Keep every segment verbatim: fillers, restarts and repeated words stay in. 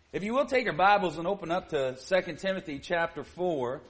If you will take your Bibles and open up to Second Timothy chapter four,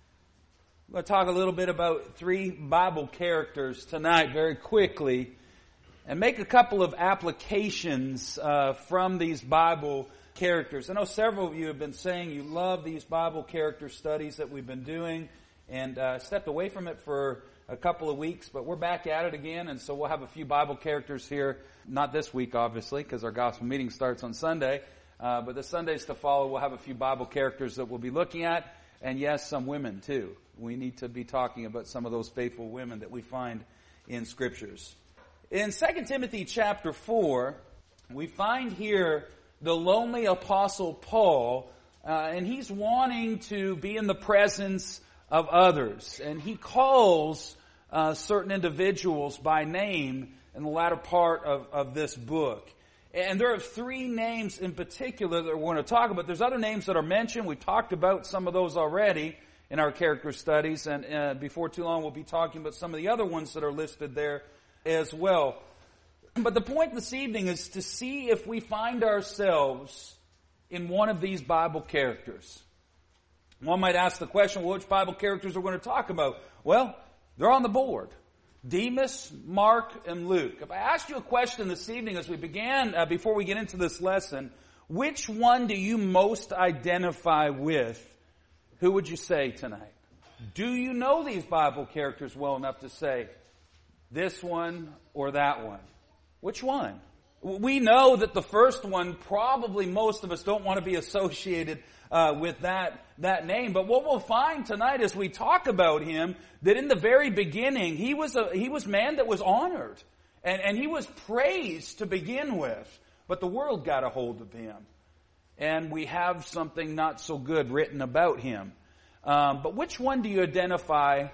I'm going to talk a little bit about three Bible characters tonight very quickly and make a couple of applications uh, from these Bible characters. I know several of you have been saying you love these Bible character studies that we've been doing, and uh, stepped away from it for a couple of weeks, but we're back at it again, and so we'll have a few Bible characters here, not this week obviously, because our gospel meeting starts on Sunday. Uh, but the Sundays to follow, we'll have a few Bible characters that we'll be looking at. And yes, some women too. We need to be talking about some of those faithful women that we find in Scriptures. In Second Timothy chapter four, we find here the lonely apostle Paul, uh, and he's wanting to be in the presence of others. And he calls uh, certain individuals by name in the latter part of, of this book. And there are three names in particular that we're going to talk about. There's other names that are mentioned. We've talked about some of those already in our character studies. And uh, before too long, we'll be talking about some of the other ones that are listed there as well. But the point this evening is to see if we find ourselves in one of these Bible characters. One might ask the question, well, which Bible characters are we going to talk about? Well, they're on the board. Demas, Mark, and Luke. If I asked you a question this evening as we began, uh, before we get into this lesson, which one do you most identify with? Who would you say tonight? Do you know these Bible characters well enough to say this one or that one? Which one? We know that the first one, probably most of us don't want to be associated uh, with that that name. But what we'll find tonight as we talk about him, that in the very beginning, he was a he was man that was honored. And, and he was praised to begin with. But the world got a hold of him. And we have something not so good written about him. Um, but which one do you identify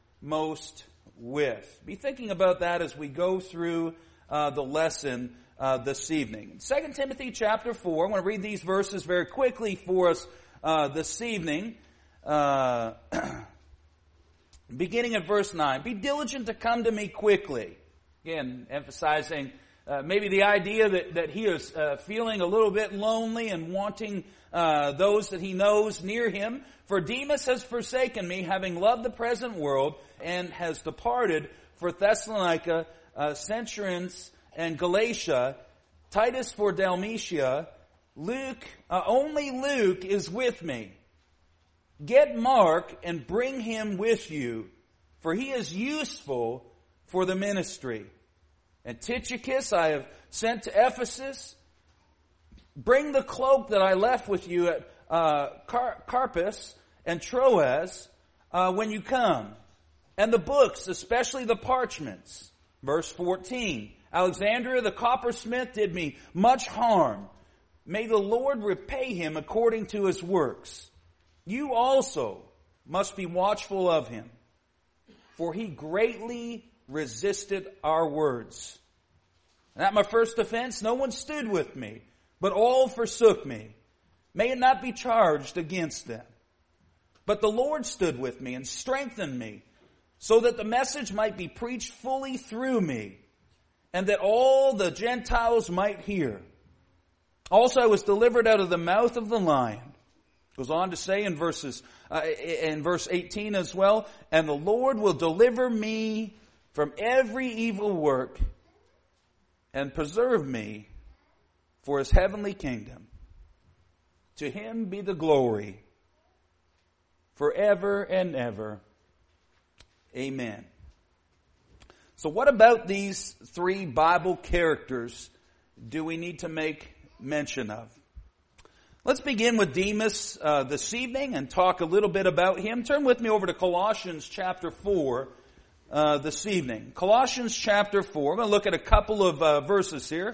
most with? Be thinking about that as we go through uh, the lesson Uh, this evening. Second Timothy chapter four. I'm going to read these verses very quickly for us uh, this evening. Uh, beginning at verse nine. Be diligent to come to me quickly. Again, emphasizing uh, maybe the idea that, that he is uh, feeling a little bit lonely and wanting uh, those that he knows near him. For Demas has forsaken me, having loved the present world, and has departed for Thessalonica, uh, Centurions, and Galatia, Titus for Dalmatia, Luke, uh, only Luke is with me. Get Mark and bring him with you, for he is useful for the ministry. And Tychicus I have sent to Ephesus. Bring the cloak that I left with you at uh, Car- Carpus and Troas uh, when you come. And the books, especially the parchments. Verse fourteen. Alexandria the coppersmith did me much harm. May the Lord repay him according to his works. You also must be watchful of him, for he greatly resisted our words. And at my first offense no one stood with me, but all forsook me. May it not be charged against them. But the Lord stood with me and strengthened me, so that the message might be preached fully through me, and that all the Gentiles might hear. Also I was delivered out of the mouth of the lion. Goes on to say in verses uh, in verse eighteen as well, and the Lord will deliver me from every evil work and preserve me for his heavenly kingdom. To him be the glory forever and ever. Amen. So what about these three Bible characters do we need to make mention of? Let's begin with Demas uh, this evening and talk a little bit about him. Turn with me over to Colossians chapter four uh, this evening. Colossians chapter four. I'm going to look at a couple of uh, verses here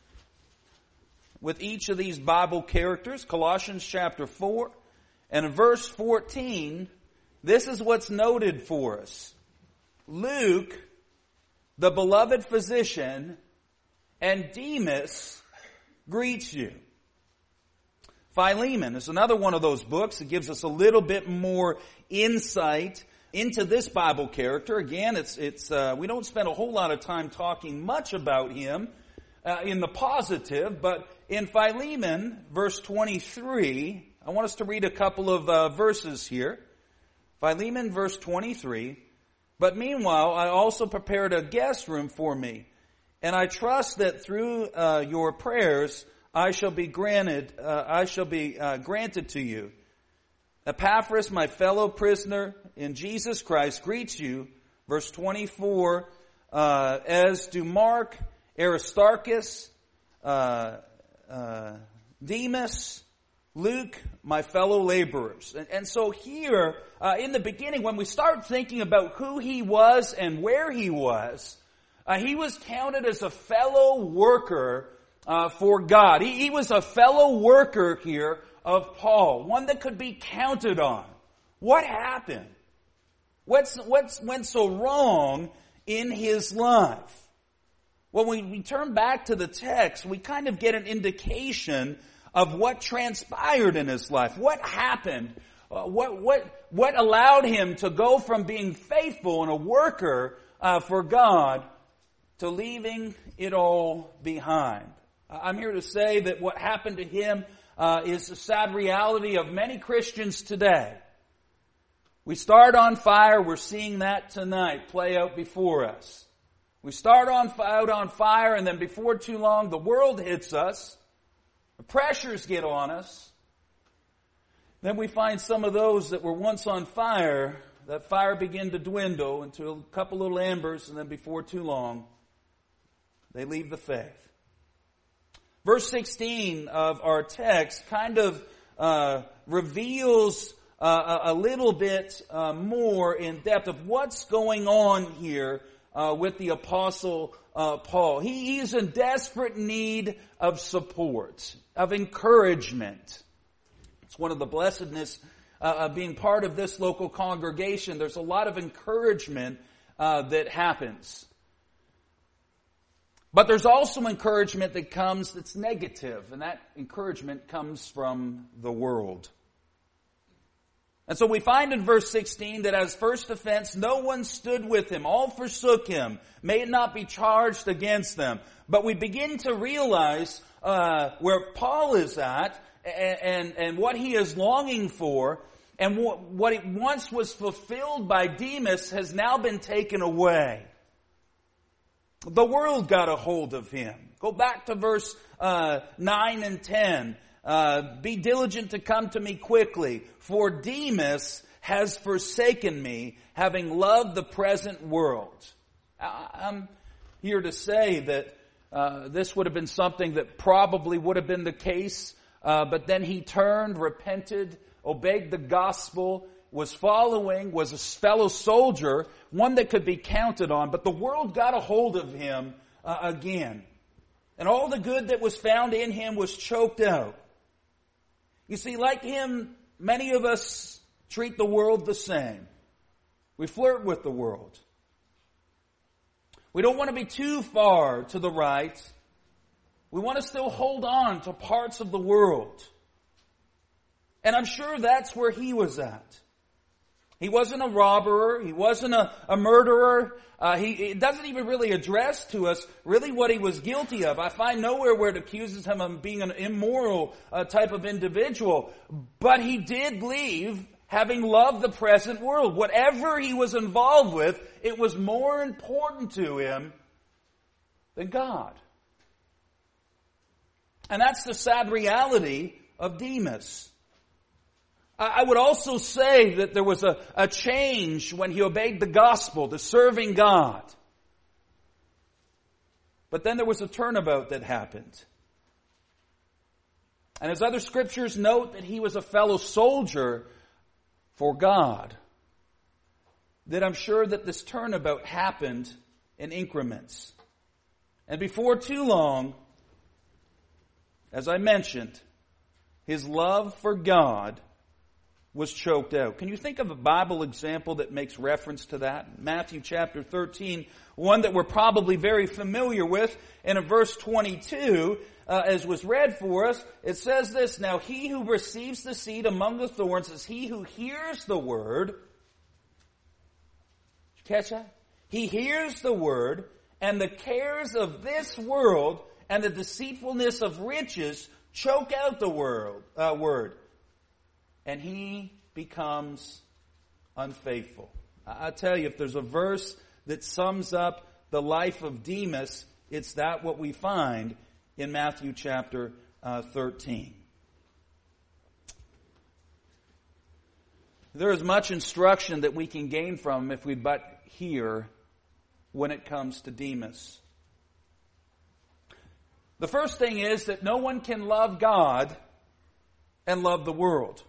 with each of these Bible characters. Colossians chapter four. And in verse fourteen, this is what's noted for us. Luke, the beloved physician, and Demas greets you. Philemon is another one of those books that gives us a little bit more insight into this Bible character. Again, it's it's uh, we don't spend a whole lot of time talking much about him uh, in the positive, but in Philemon, verse twenty-three, I want us to read a couple of uh, verses here. Philemon, verse twenty-three. But meanwhile, I also prepared a guest room for me, and I trust that through uh, your prayers, I shall be granted. Uh, I shall be uh, granted to you. Epaphras, my fellow prisoner in Jesus Christ, greets you. Verse twenty-four. Uh, as do Mark, Aristarchus, uh, uh, Demas, Luke, my fellow laborers. And, and so here, uh, in the beginning, when we start thinking about who he was and where he was, uh, he was counted as a fellow worker uh, for God. He, he was a fellow worker here of Paul, one that could be counted on. What happened? What's, what's went so wrong in his life? Well, when we turn back to the text, we kind of get an indication of what transpired in his life. What happened? Uh, what, what, what allowed him to go from being faithful and a worker uh, for God to leaving it all behind? I'm here to say that what happened to him uh, is a sad reality of many Christians today. We start on fire, we're seeing that tonight play out before us. We start on, out on fire, and then before too long, the world hits us. The pressures get on us. Then we find some of those that were once on fire, that fire begin to dwindle into a couple little embers, and then before too long, they leave the faith. Verse sixteen of our text kind of uh, reveals uh, a little bit uh, more in depth of what's going on here uh, with the Apostle uh, Paul. He, he's in desperate need of support, of encouragement. It's one of the blessedness uh, of being part of this local congregation. There's a lot of encouragement uh, that happens. But there's also encouragement that comes that's negative, and that encouragement comes from the world. And so we find in verse sixteen that as first offense, no one stood with him. All forsook him. May it not be charged against them. But we begin to realize uh, where Paul is at and, and, and what he is longing for. And what, what it once was fulfilled by Demas has now been taken away. The world got a hold of him. Go back to verse uh, nine and ten. Uh, be diligent to come to me quickly, for Demas has forsaken me, having loved the present world. I'm here to say that uh, this would have been something that probably would have been the case, uh, but then he turned, repented, obeyed the gospel, was following, was a fellow soldier, one that could be counted on, but the world got a hold of him uh, again. And all the good that was found in him was choked out. You see, like him, many of us treat the world the same. We flirt with the world. We don't want to be too far to the right. We want to still hold on to parts of the world. And I'm sure that's where he was at. He wasn't a robber. He wasn't a, a murderer. Uh, he it doesn't even really address to us really what he was guilty of. I find nowhere where it accuses him of being an immoral uh, type of individual. But he did leave having loved the present world. Whatever he was involved with, it was more important to him than God. And that's the sad reality of Demas. I would also say that there was a, a change when he obeyed the gospel to serving God. But then there was a turnabout that happened. And as other scriptures note that he was a fellow soldier for God, that I'm sure that this turnabout happened in increments. And before too long, as I mentioned, his love for God was choked out. Can you think of a Bible example that makes reference to that? Matthew chapter thirteen, one that we're probably very familiar with. And in verse twenty-two, uh, as was read for us, it says this, now he who receives the seed among the thorns is he who hears the word. Did you catch that? He hears the word, and the cares of this world and the deceitfulness of riches choke out the world, uh, word, and he becomes unfaithful. I, I tell you, if there's a verse that sums up the life of Demas, it's that what we find in Matthew chapter uh, thirteen. There is much instruction that we can gain from if we but hear when it comes to Demas. The first thing is that no one can love God and love the world.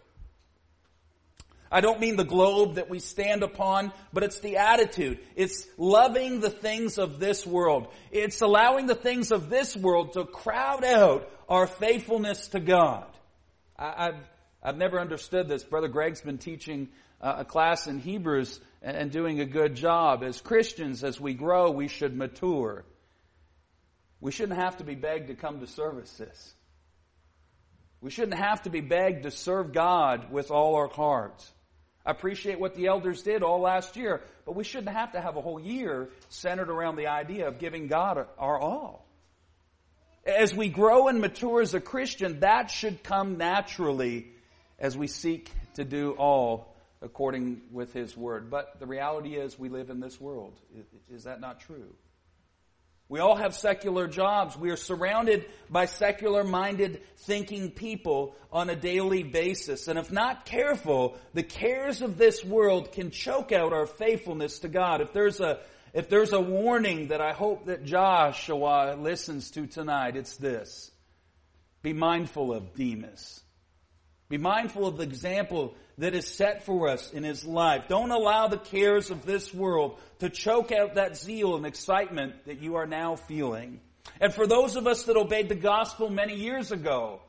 I don't mean the globe that we stand upon, but it's the attitude. It's loving the things of this world. It's allowing the things of this world to crowd out our faithfulness to God. I, I've I've never understood this. Brother Greg's been teaching uh, a class in Hebrews and, and doing a good job. As Christians, as we grow, we should mature. We shouldn't have to be begged to come to services. We shouldn't have to be begged to serve God with all our hearts. I appreciate what the elders did all last year, but we shouldn't have to have a whole year centered around the idea of giving God our all. As we grow and mature as a Christian, that should come naturally as we seek to do all according with His Word. But the reality is we live in this world. Is that not true? We all have secular jobs. We are surrounded by secular-minded thinking people on a daily basis. And if not careful, the cares of this world can choke out our faithfulness to God. If there's a, if there's a warning that I hope that Joshua listens to tonight, it's this. Be mindful of Demas. Be mindful of the example that is set for us in his life. Don't allow the cares of this world to choke out that zeal and excitement that you are now feeling. And for those of us that obeyed the gospel many years ago,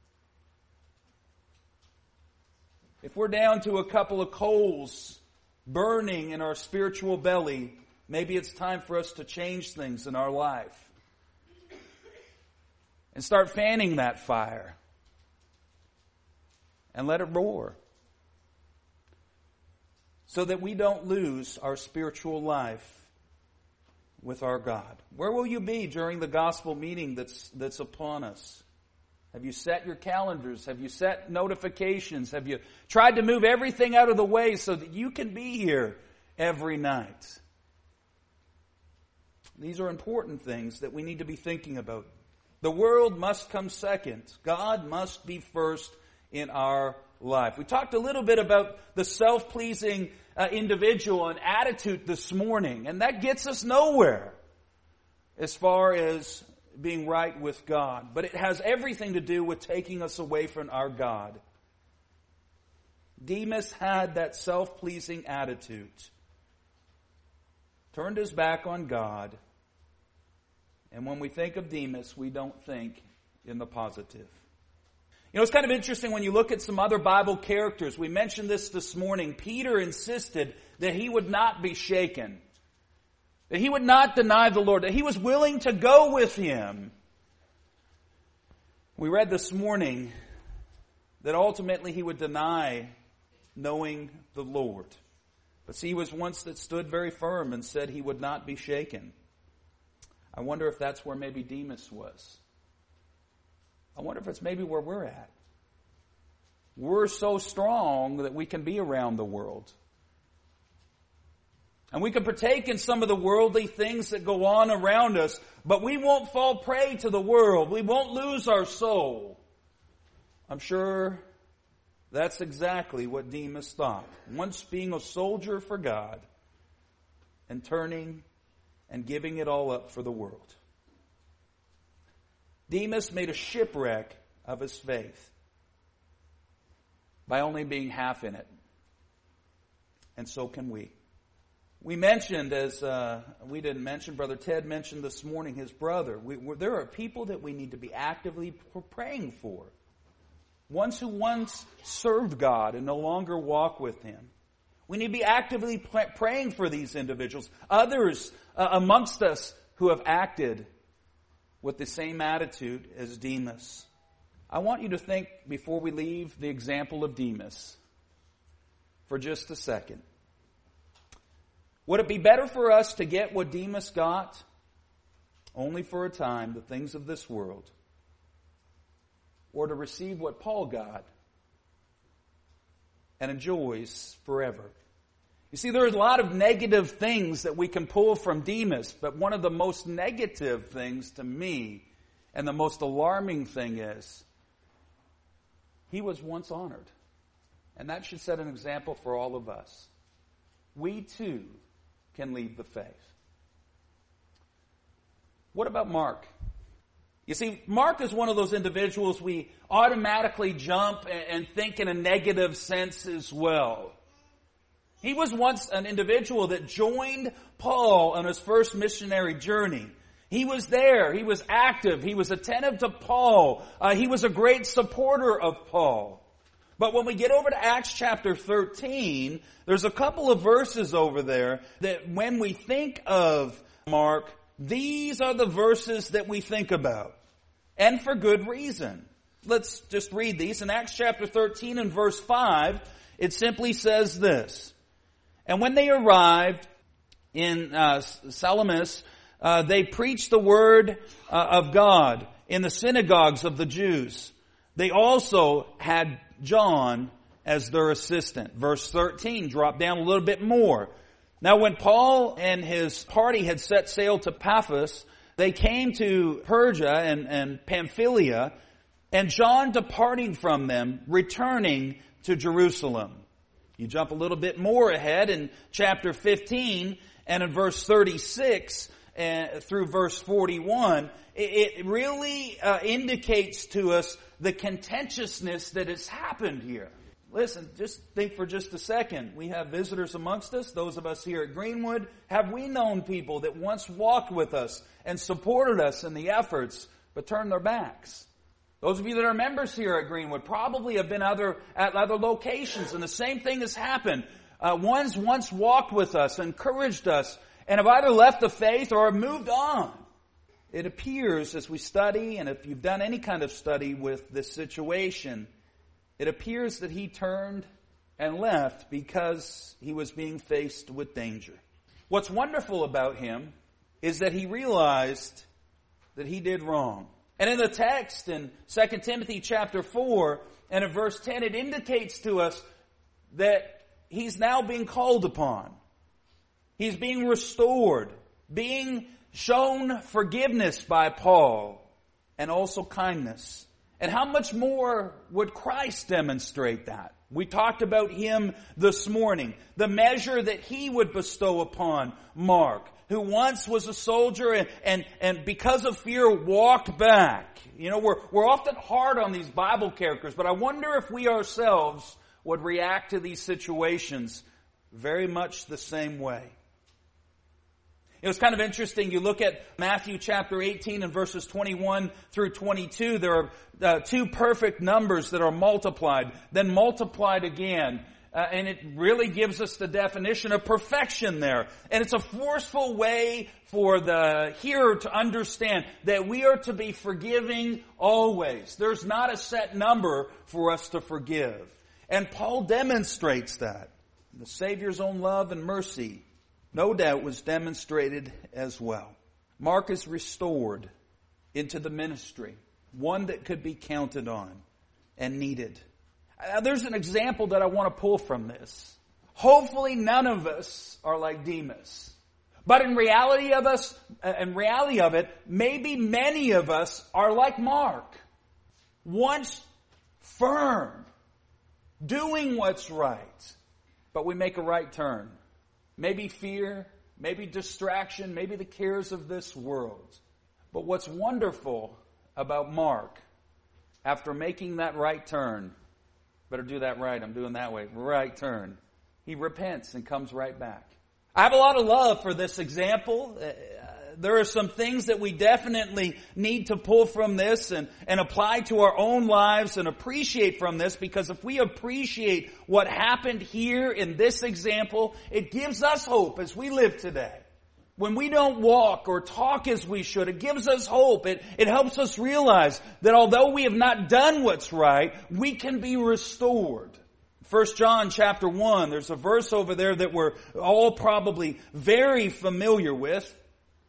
if we're down to a couple of coals burning in our spiritual belly, maybe it's time for us to change things in our life and start fanning that fire. And let it roar. So that we don't lose our spiritual life with our God. Where will you be during the gospel meeting that's that's upon us? Have you set your calendars? Have you set notifications? Have you tried to move everything out of the way so that you can be here every night? These are important things that we need to be thinking about. The world must come second. God must be first in our life. We talked a little bit about the self-pleasing uh, individual and attitude this morning, and that gets us nowhere as far as being right with God. But it has everything to do with taking us away from our God. Demas had that self-pleasing attitude, turned his back on God, and when we think of Demas, we don't think in the positive. You know, it's kind of interesting when you look at some other Bible characters. We mentioned this this morning. Peter insisted that he would not be shaken. That he would not deny the Lord. That he was willing to go with Him. We read this morning that ultimately he would deny knowing the Lord. But see, he was once that stood very firm and said he would not be shaken. I wonder if that's where maybe Demas was. I wonder if it's maybe where we're at. We're so strong that we can be around the world. And we can partake in some of the worldly things that go on around us, but we won't fall prey to the world. We won't lose our soul. I'm sure that's exactly what Demas thought. Once being a soldier for God and turning and giving it all up for the world. Demas made a shipwreck of his faith by only being half in it. And so can we. We mentioned, as uh, we didn't mention, Brother Ted mentioned this morning, his brother. We, there are people that we need to be actively praying for. Ones who once served God and no longer walk with Him. We need to be actively praying for these individuals. Others uh, amongst us who have acted with the same attitude as Demas. I want you to think, before we leave the example of Demas, for just a second. Would it be better for us to get what Demas got? only for a time, the things of this world, or to receive what Paul got and enjoys forever. You see, there are a lot of negative things that we can pull from Demas, but one of the most negative things to me, and the most alarming thing is, he was once honored. And that should set an example for all of us. We too can leave the faith. What about Mark? You see, Mark is one of those individuals we automatically jump and think in a negative sense as well. He was once an individual that joined Paul on his first missionary journey. He was there. He was active. He was attentive to Paul. Uh, he was a great supporter of Paul. But when we get over to Acts chapter thirteen, there's a couple of verses over there that when we think of Mark, these are the verses that we think about. And for good reason. Let's just read these. In Acts chapter thirteen and verse five, it simply says this. And when they arrived in uh, Salamis, uh, they preached the word uh, of God in the synagogues of the Jews. They also had John as their assistant. Verse thirteen, drop down a little bit more. Now when Paul and his party had set sail to Paphos, they came to Perga and, and Pamphylia, and John departing from them, returning to Jerusalem. You jump a little bit more ahead in chapter fifteen, and in verse thirty-six uh, through verse forty-one, it, it really uh, indicates to us the contentiousness that has happened here. Listen, just think for just a second. We have visitors amongst us, those of us here at Greenwood. Have we known people that once walked with us and supported us in the efforts, but turned their backs? Those of you that are members here at Greenwood probably have been other at other locations, and the same thing has happened. Uh, ones once walked with us, encouraged us, and have either left the faith or have moved on. It appears as we study, and if you've done any kind of study with this situation, it appears that he turned and left because he was being faced with danger. What's wonderful about him is that he realized that he did wrong. And in the text in Second Timothy chapter four and in verse ten, it indicates to us that he's now being called upon. He's being restored, being shown forgiveness by Paul, and also kindness. And how much more would Christ demonstrate that? We talked about him this morning. The measure that he would bestow upon Mark, who once was a soldier and, and, and because of fear walked back. You know, we're, we're often hard on these Bible characters, but I wonder if we ourselves would react to these situations very much the same way. It was kind of interesting. You look at Matthew chapter eighteen and verses twenty-one through twenty-two. There are uh, two perfect numbers that are multiplied, then multiplied again. Uh, and it really gives us the definition of perfection there. And it's a forceful way for the hearer to understand that we are to be forgiving always. There's not a set number for us to forgive. And Paul demonstrates that. The Savior's own love and mercy, no doubt, was demonstrated as well. Mark is restored into the ministry, one that could be counted on and needed. Now, there's an example that I want to pull from this. Hopefully none of us are like Demas. But in reality of us, in reality of it, maybe many of us are like Mark. Once firm, doing what's right, but we make a right turn. Maybe fear, maybe distraction, maybe the cares of this world. But what's wonderful about Mark, after making that right turn, better do that right, I'm doing that way, right turn, he repents and comes right back. I have a lot of love for this example. Uh, there are some things that we definitely need to pull from this and, and apply to our own lives and appreciate from this, because if we appreciate what happened here in this example, it gives us hope as we live today. When we don't walk or talk as we should, it gives us hope. It, it helps us realize that although we have not done what's right, we can be restored. First John chapter one, there's a verse over there that we're all probably very familiar with.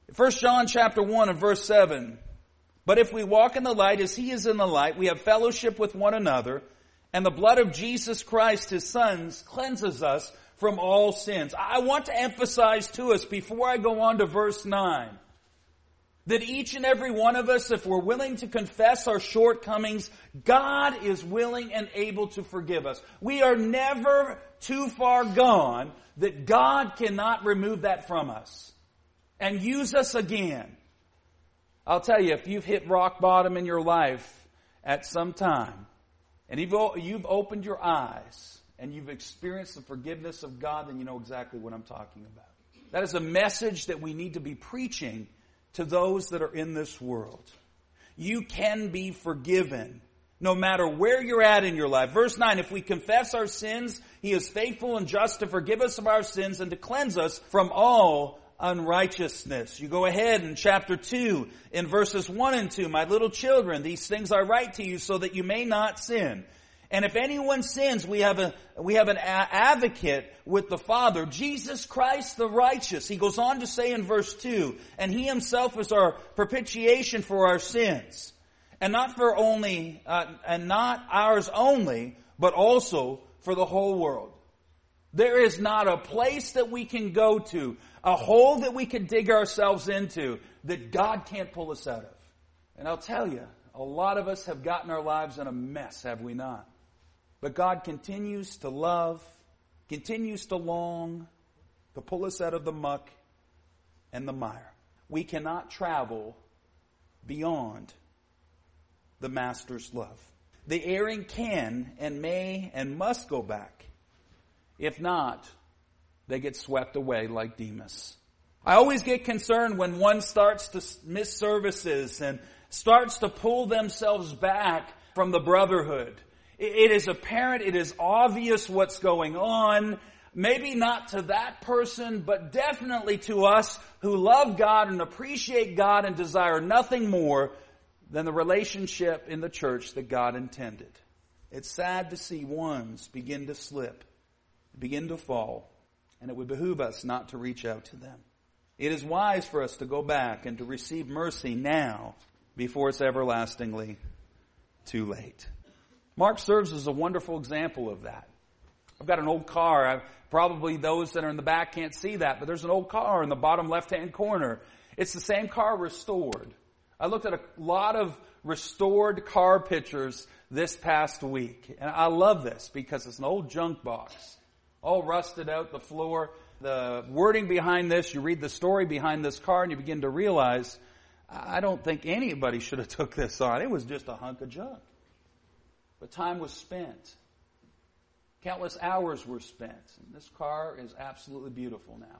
First John chapter one and verse seven. But if we walk in the light as he is in the light, we have fellowship with one another, and the blood of Jesus Christ, his Son, cleanses us from all sins. I want to emphasize to us before I go on to verse nine, that each and every one of us, if we're willing to confess our shortcomings, God is willing and able to forgive us. We are never too far gone that God cannot remove that from us and use us again. I'll tell you, if you've hit rock bottom in your life at some time, and you've, you've opened your eyes, and you've experienced the forgiveness of God, then you know exactly what I'm talking about. That is a message that we need to be preaching to those that are in this world. You can be forgiven no matter where you're at in your life. Verse nine, if we confess our sins, he is faithful and just to forgive us of our sins and to cleanse us from all unrighteousness. You go ahead in chapter two, in verses one and two, my little children, these things I write to you so that you may not sin. And if anyone sins, we have a we have an advocate with the Father, Jesus Christ the righteous. He goes on to say in verse two, and he himself is our propitiation for our sins, and not for only uh, and not ours only, but also for the whole world. There is not a place that we can go to, a hole that we can dig ourselves into, that God can't pull us out of. And I'll tell you, a lot of us have gotten our lives in a mess, have we not? But God continues to love, continues to long, to pull us out of the muck and the mire. We cannot travel beyond the Master's love. The erring can and may and must go back. If not, they get swept away like Demas. I always get concerned when one starts to miss services and starts to pull themselves back from the brotherhood. It is apparent, it is obvious what's going on. Maybe not to that person, but definitely to us who love God and appreciate God and desire nothing more than the relationship in the church that God intended. It's sad to see ones begin to slip, begin to fall, and it would behoove us not to reach out to them. It is wise for us to go back and to receive mercy now before it's everlastingly too late. Mark serves as a wonderful example of that. I've got an old car. I've, probably those that are in the back can't see that, but there's an old car in the bottom left-hand corner. It's the same car restored. I looked at a lot of restored car pictures this past week, and I love this because it's an old junk box, all rusted out, the floor. The wording behind this, you read the story behind this car, and you begin to realize, I don't think anybody should have took this on. It was just a hunk of junk. But time was spent. Countless hours were spent. And this car is absolutely beautiful now.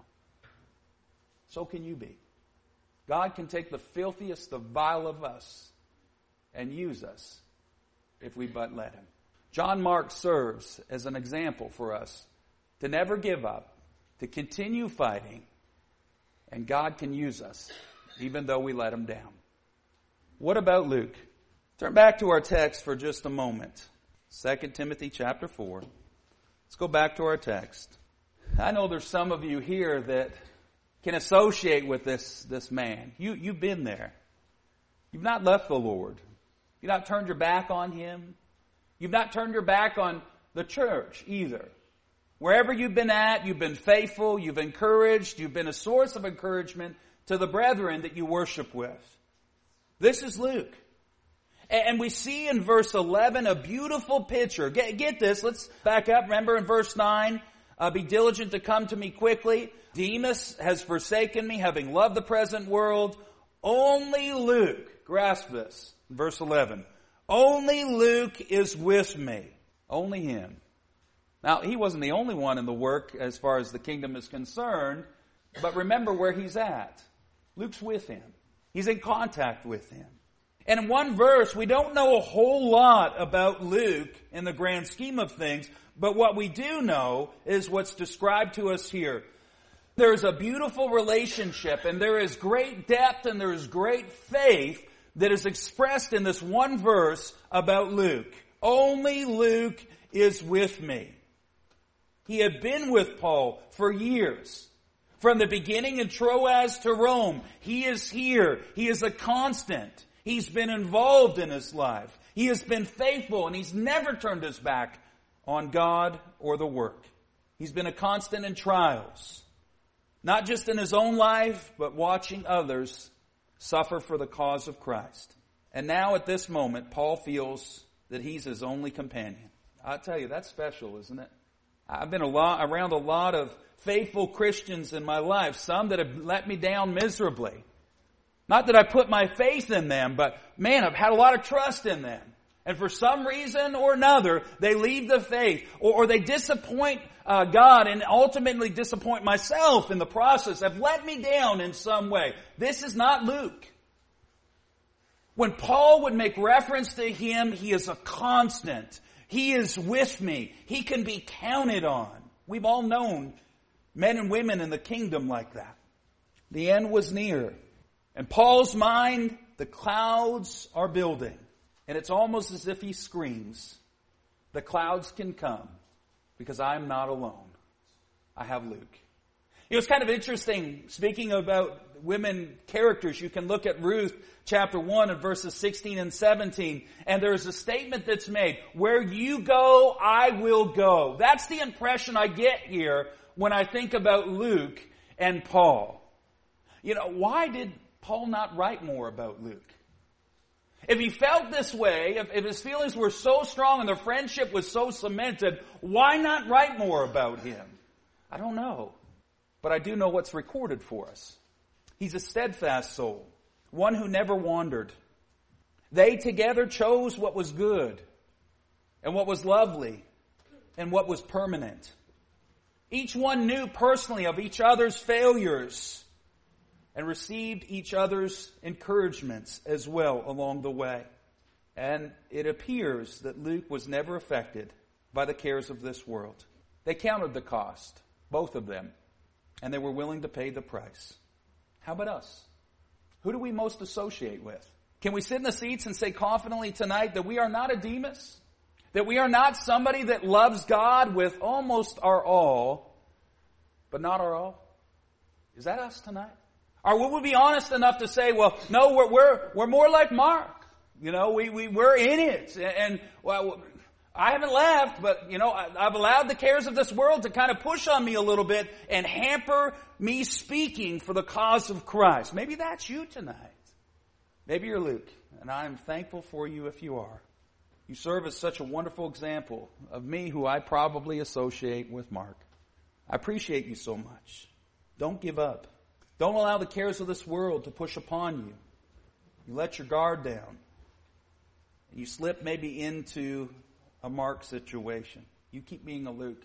So can you be. God can take the filthiest, the vile of us and use us if we but let Him. John Mark serves as an example for us to never give up, to continue fighting, and God can use us even though we let Him down. What about Luke? Turn back to our text for just a moment. Second Timothy chapter four. Let's go back to our text. I know there's some of you here that can associate with this, this man. You, you've been there. You've not left the Lord. You've not turned your back on Him. You've not turned your back on the church either. Wherever you've been at, you've been faithful, you've encouraged, you've been a source of encouragement to the brethren that you worship with. This is Luke. And we see in verse eleven a beautiful picture. Get, get this, let's back up. Remember in verse nine, uh, be diligent to come to me quickly. Demas has forsaken me, having loved the present world. Only Luke, grasp this, verse eleven. Only Luke is with me. Only him. Now, he wasn't the only one in the work as far as the kingdom is concerned, but remember where he's at. Luke's with him. He's in contact with him. And in one verse, we don't know a whole lot about Luke in the grand scheme of things, but what we do know is what's described to us here. There's a beautiful relationship, and there is great depth, and there is great faith that is expressed in this one verse about Luke. Only Luke is with me. He had been with Paul for years. From the beginning in Troas to Rome, he is here. He is a constant. He's been involved in his life. He has been faithful, and he's never turned his back on God or the work. He's been a constant in trials. Not just in his own life, but watching others suffer for the cause of Christ. And now at this moment, Paul feels that he's his only companion. I'll tell you, that's special, isn't it? I've been a lot, around a lot of faithful Christians in my life, some that have let me down miserably. Not that I put my faith in them, but man, I've had a lot of trust in them. And for some reason or another, they leave the faith, or, or they disappoint uh, God and ultimately disappoint myself in the process. Have let me down in some way. This is not Luke. When Paul would make reference to him, he is a constant. He is with me. He can be counted on. We've all known men and women in the kingdom like that. The end was near. In Paul's mind, the clouds are building. And it's almost as if he screams, the clouds can come because I'm not alone. I have Luke. It was kind of interesting, speaking about women characters, you can look at Ruth chapter one and verses sixteen and seventeen, and there's a statement that's made, where you go, I will go. That's the impression I get here when I think about Luke and Paul. You know, why did Paul not write more about Luke? If he felt this way, if, if his feelings were so strong and their friendship was so cemented, why not write more about him? I don't know. But I do know what's recorded for us. He's a steadfast soul, one who never wandered. They together chose what was good and what was lovely and what was permanent. Each one knew personally of each other's failures and received each other's encouragements as well along the way. And it appears that Luke was never affected by the cares of this world. They counted the cost, both of them, and they were willing to pay the price. How about us? Who do we most associate with? Can we sit in the seats and say confidently tonight that we are not a Demas? That we are not somebody that loves God with almost our all, but not our all? Is that us tonight? Or will we be honest enough to say, well, no, we're we're, we're more like Mark. You know, we, we, we're in it. And, and well, I haven't left, but, you know, I, I've allowed the cares of this world to kind of push on me a little bit and hamper me speaking for the cause of Christ. Maybe that's you tonight. Maybe you're Luke, and I'm thankful for you if you are. You serve as such a wonderful example of me who I probably associate with Mark. I appreciate you so much. Don't give up. Don't allow the cares of this world to push upon you. You let your guard down. You slip maybe into a Mark situation. You keep being a Luke.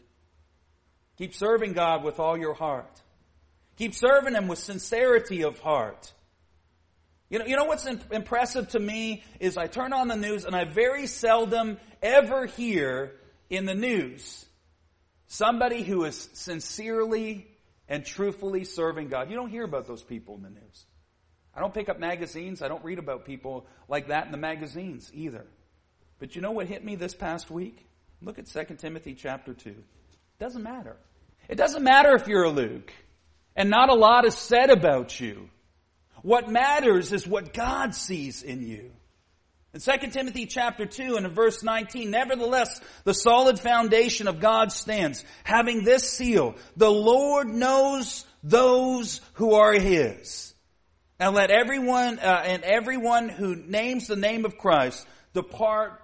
Keep serving God with all your heart. Keep serving Him with sincerity of heart. You know, you know what's impressive to me is I turn on the news and I very seldom ever hear in the news somebody who is sincerely and truthfully serving God. You don't hear about those people in the news. I don't pick up magazines. I don't read about people like that in the magazines either. But you know what hit me this past week? Look at Second Timothy chapter two. It doesn't matter. It doesn't matter if you're a Luke and not a lot is said about you. What matters is what God sees in you. In Second Timothy chapter two and in verse nineteen, nevertheless, the solid foundation of God stands, having this seal, the Lord knows those who are His. And let everyone, uh, and everyone who names the name of Christ depart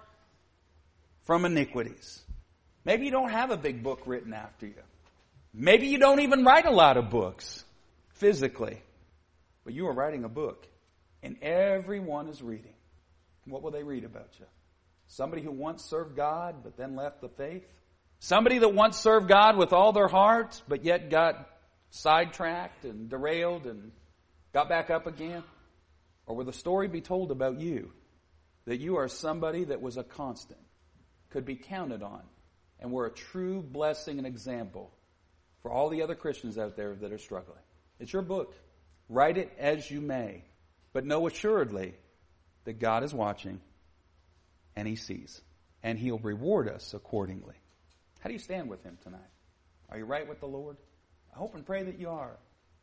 from iniquities. Maybe you don't have a big book written after you. Maybe you don't even write a lot of books physically. But you are writing a book, and everyone is reading. What will they read about you? Somebody who once served God, but then left the faith? Somebody that once served God with all their heart, but yet got sidetracked and derailed and got back up again? Or will the story be told about you? That you are somebody that was a constant, could be counted on, and were a true blessing and example for all the other Christians out there that are struggling. It's your book. Write it as you may, but know assuredly that God is watching and He sees, and He'll reward us accordingly. How do you stand with Him tonight? Are you right with the Lord? I hope and pray that you are.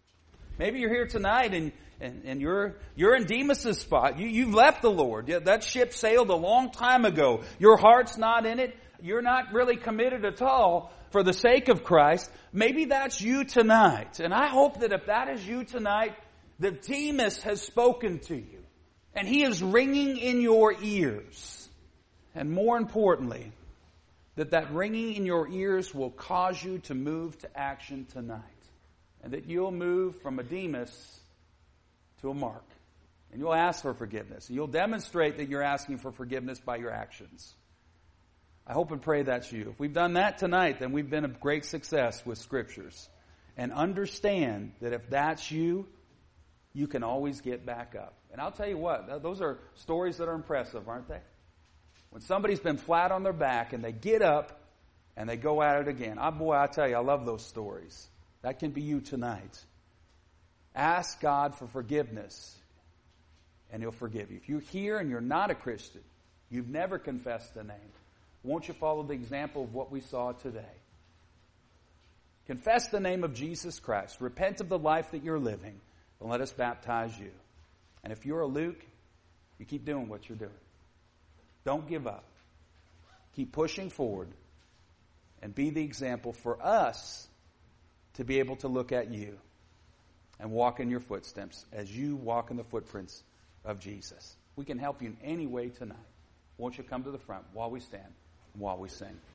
Maybe you're here tonight and, and, and you're, you're in Demas's spot. You, you've left the Lord. Yeah, that ship sailed a long time ago. Your heart's not in it. You're not really committed at all for the sake of Christ. Maybe that's you tonight. And I hope that if that is you tonight, that Demas has spoken to you. And he is ringing in your ears. And more importantly, that that ringing in your ears will cause you to move to action tonight. And that you'll move from a Demas to a Mark. And you'll ask for forgiveness. And you'll demonstrate that you're asking for forgiveness by your actions. I hope and pray that's you. If we've done that tonight, then we've been a great success with Scriptures. And understand that if that's you, you can always get back up. And I'll tell you what, those are stories that are impressive, aren't they? When somebody's been flat on their back and they get up and they go at it again. Oh boy, I tell you, I love those stories. That can be you tonight. Ask God for forgiveness and He'll forgive you. If you're here and you're not a Christian, you've never confessed the name, won't you follow the example of what we saw today? Confess the name of Jesus Christ. Repent of the life that you're living. And let us baptize you. And if you're a Luke, you keep doing what you're doing. Don't give up. Keep pushing forward. And be the example for us to be able to look at you and walk in your footsteps as you walk in the footprints of Jesus. We can help you in any way tonight. Won't you come to the front while we stand and while we sing?